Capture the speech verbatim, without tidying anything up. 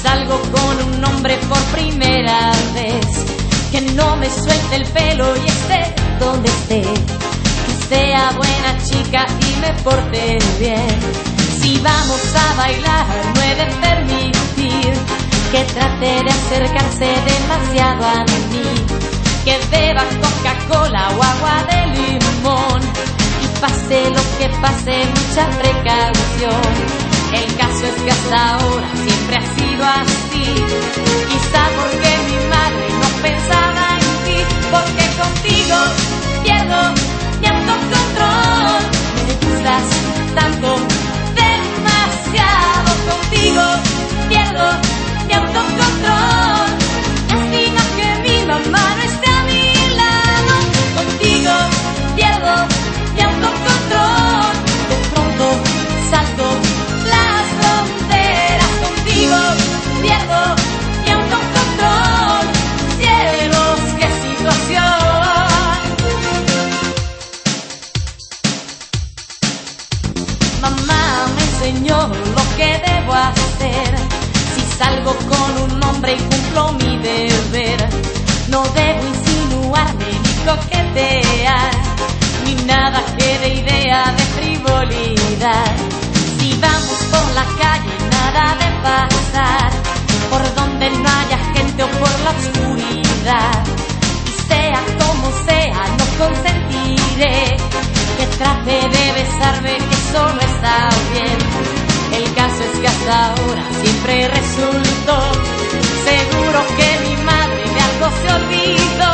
salgo con un hombre por primera vez, que no me suelte el pelo y esté donde esté, que sea buena chica y me porte bien. Si vamos a bailar no he de permitir que trate de acercarse demasiado a mí, que beba Coca-Cola o agua de limón, y pase lo que pase, mucha precaución. El caso es que hasta ahora siempre ha sido así, quizá porque mi madre no pensaba en ti, porque contigo pierdo mi autocontrol. Me gustas tanto, demasiado, contigo pierdo mi autocontrol. Lástima que mi mamá no esté a mi lado, contigo pierdo mi autocontrol. De pronto salto las fronteras, contigo pierdo mi autocontrol. Cielos, qué situación. Mamá me enseñó lo que debo hacer. Si salgo con un hombre y cumplo mi deber, no debo insinuarme ni coquetear, ni nada que dé idea de frivolidad. Si vamos por la calle, nada de pasar por donde no haya gente o por la oscuridad. Y sea como sea, no consentiré que trate de besarme, eso no está bien. El caso es que hasta ahora siempre resultó, seguro que mi madre de algo se olvidó.